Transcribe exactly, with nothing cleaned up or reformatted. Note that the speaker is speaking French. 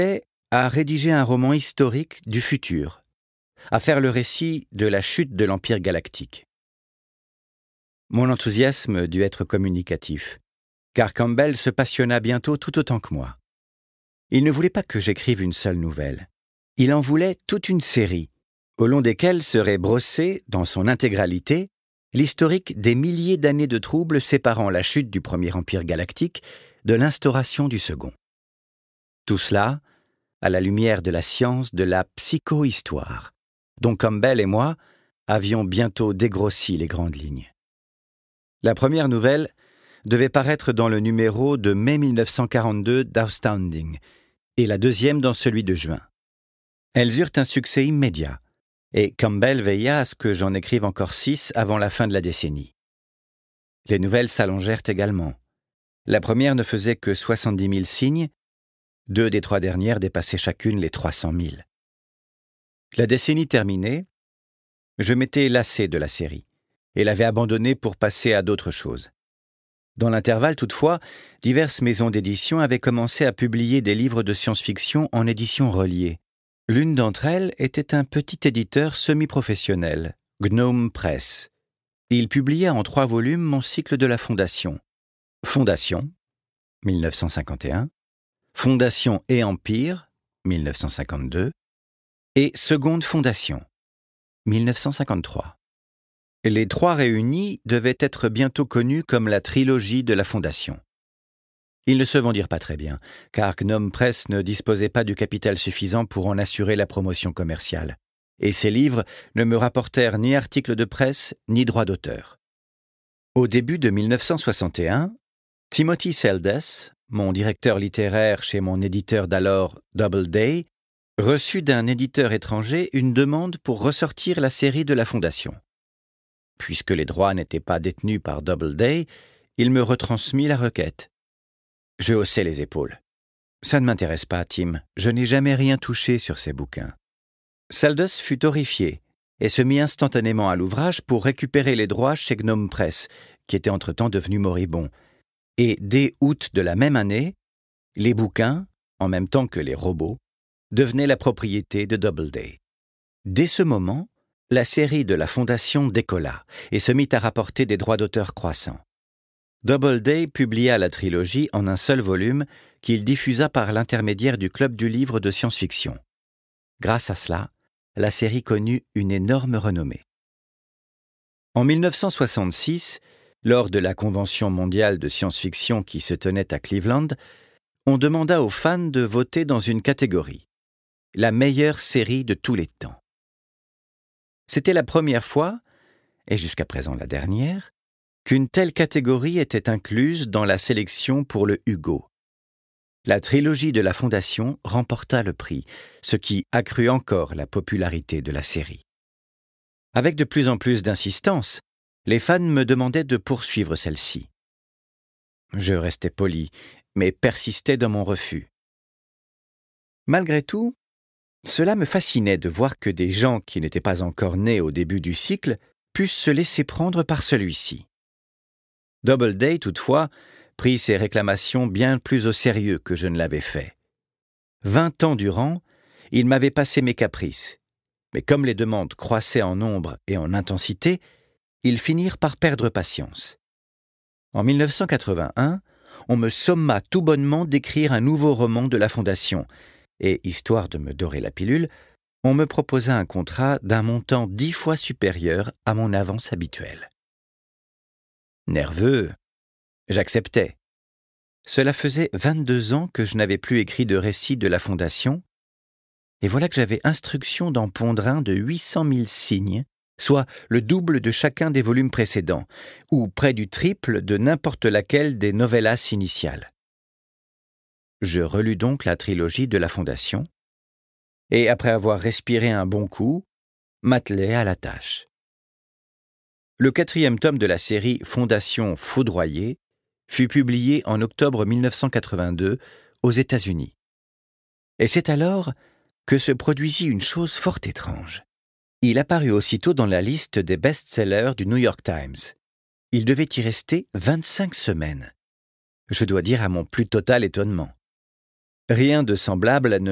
à rédiger un roman historique du futur, à faire le récit de la chute de l'Empire galactique. Mon enthousiasme dut être communicatif, car Campbell se passionna bientôt tout autant que moi. Il ne voulait pas que j'écrive une seule nouvelle. Il en voulait toute une série, au long desquelles serait brossée, dans son intégralité, l'historique des milliers d'années de troubles séparant la chute du premier empire galactique de l'instauration du second. Tout cela à la lumière de la science de la psychohistoire, dont Campbell et moi avions bientôt dégrossi les grandes lignes. La première nouvelle devait paraître dans le numéro de mai mille neuf cent quarante-deux d'Astounding et la deuxième dans celui de juin. Elles eurent un succès immédiat, et Campbell veilla à ce que j'en écrive encore six avant la fin de la décennie. Les nouvelles s'allongèrent également. La première ne faisait que soixante-dix mille signes, deux des trois dernières dépassaient chacune les trois cent mille. La décennie terminée, je m'étais lassé de la série et l'avais abandonnée pour passer à d'autres choses. Dans l'intervalle, toutefois, diverses maisons d'édition avaient commencé à publier des livres de science-fiction en édition reliée. L'une d'entre elles était un petit éditeur semi-professionnel, Gnome Press. Il publiait en trois volumes mon cycle de la Fondation. Fondation, mille neuf cent cinquante et un, Fondation et Empire, mille neuf cent cinquante-deux, et Seconde Fondation, mille neuf cent cinquante-trois. Les trois réunis devaient être bientôt connus comme la trilogie de la Fondation. Ils ne se vendirent pas très bien, car Gnome Press ne disposait pas du capital suffisant pour en assurer la promotion commerciale, et ces livres ne me rapportèrent ni articles de presse, ni droits d'auteur. Au début de mille neuf cent soixante et un, Timothy Seldes, mon directeur littéraire chez mon éditeur d'alors Doubleday, reçut d'un éditeur étranger une demande pour ressortir la série de la Fondation. Puisque les droits n'étaient pas détenus par Doubleday, il me retransmit la requête. Je haussai les épaules. « Ça ne m'intéresse pas, Tim. Je n'ai jamais rien touché sur ces bouquins. » Seldes fut horrifié et se mit instantanément à l'ouvrage pour récupérer les droits chez Gnome Press, qui était entre-temps devenu moribond. Et dès août de la même année, les bouquins, en même temps que les robots, devenaient la propriété de Doubleday. Dès ce moment, la série de la Fondation décolla et se mit à rapporter des droits d'auteur croissants. Doubleday publia la trilogie en un seul volume qu'il diffusa par l'intermédiaire du Club du livre de science-fiction. Grâce à cela, la série connut une énorme renommée. En mille neuf cent soixante-six, lors de la Convention mondiale de science-fiction qui se tenait à Cleveland, on demanda aux fans de voter dans une catégorie, la meilleure série de tous les temps. C'était la première fois, et jusqu'à présent la dernière, qu'une telle catégorie était incluse dans la sélection pour le Hugo. La trilogie de la Fondation remporta le prix, ce qui accrut encore la popularité de la série. Avec de plus en plus d'insistance, les fans me demandaient de poursuivre celle-ci. Je restais poli, mais persistais dans mon refus. Malgré tout, cela me fascinait de voir que des gens qui n'étaient pas encore nés au début du cycle pussent se laisser prendre par celui-ci. Doubleday, toutefois, prit ses réclamations bien plus au sérieux que je ne l'avais fait. Vingt ans durant, il m'avait passé mes caprices, mais comme les demandes croissaient en nombre et en intensité, ils finirent par perdre patience. En mille neuf cent quatre-vingt-un, on me somma tout bonnement d'écrire un nouveau roman de la Fondation, et, histoire de me dorer la pilule, on me proposa un contrat d'un montant dix fois supérieur à mon avance habituelle. Nerveux, j'acceptais. Cela faisait vingt-deux ans que je n'avais plus écrit de récit de la Fondation, et voilà que j'avais instruction d'en pondre un de huit cent mille signes, soit le double de chacun des volumes précédents, ou près du triple de n'importe laquelle des novellas initiales. Je relus donc la trilogie de la Fondation, et après avoir respiré un bon coup, m'attelai à la tâche. Le quatrième tome de la série Fondation foudroyée fut publié en octobre mille neuf cent quatre-vingt-deux aux États-Unis. Et c'est alors que se produisit une chose fort étrange. Il apparut aussitôt dans la liste des best-sellers du New York Times. Il devait y rester vingt-cinq semaines. Je dois dire à mon plus total étonnement. Rien de semblable ne